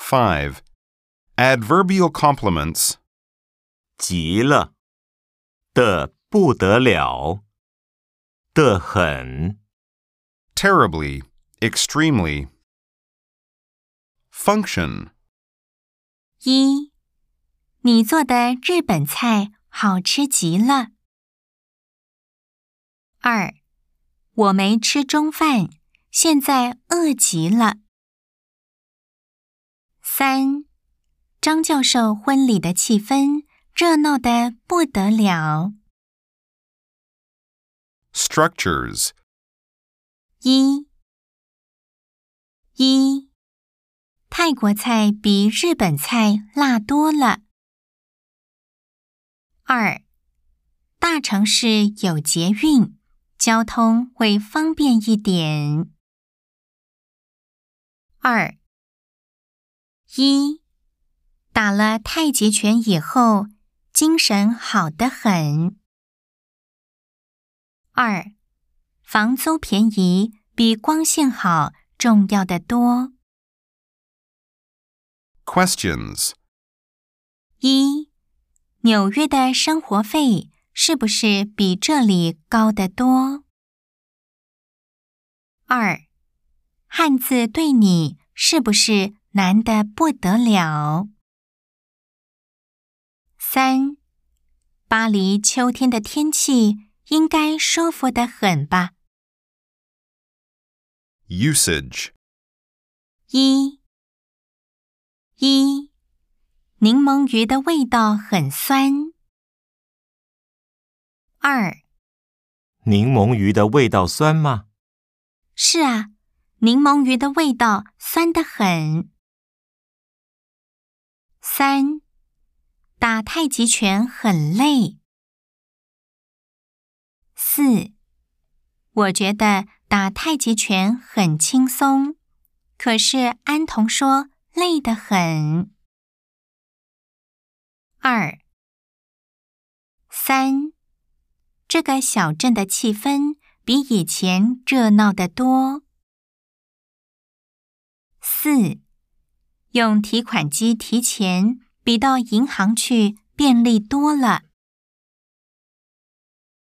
5. Adverbial complements. 极了，的不得了，的很。 Terribly, extremely. Function. 1. 你做的日本菜好吃极了。2. 我没吃中饭，现在饿极了。3. 张教授婚礼的气氛热闹得不得了。 Structures. 1. 泰国菜比日本菜辣多了。2. 大城市有捷运，交通会方便一点。2. 打了太极拳以后，精神好得很。2. 房租便宜，比光线好重要得多。 Questions. 1. 纽约的生活费是不是比这里高得多？ 2. 汉字对你是不是难得不得了？ 3. 巴黎秋天的天气应该舒服得很吧？ Usage. 1. 柠檬鱼的味道很酸。 2. 柠檬鱼的味道酸吗？ 是啊，柠檬鱼的味道酸得很。 3. 打太极拳很累。 4. 我觉得打太极拳很轻松，可是安童说累得很。 2. 3. 这个小镇的气氛比以前热闹得多。 4. 用提款机提钱比到银行去便利多了。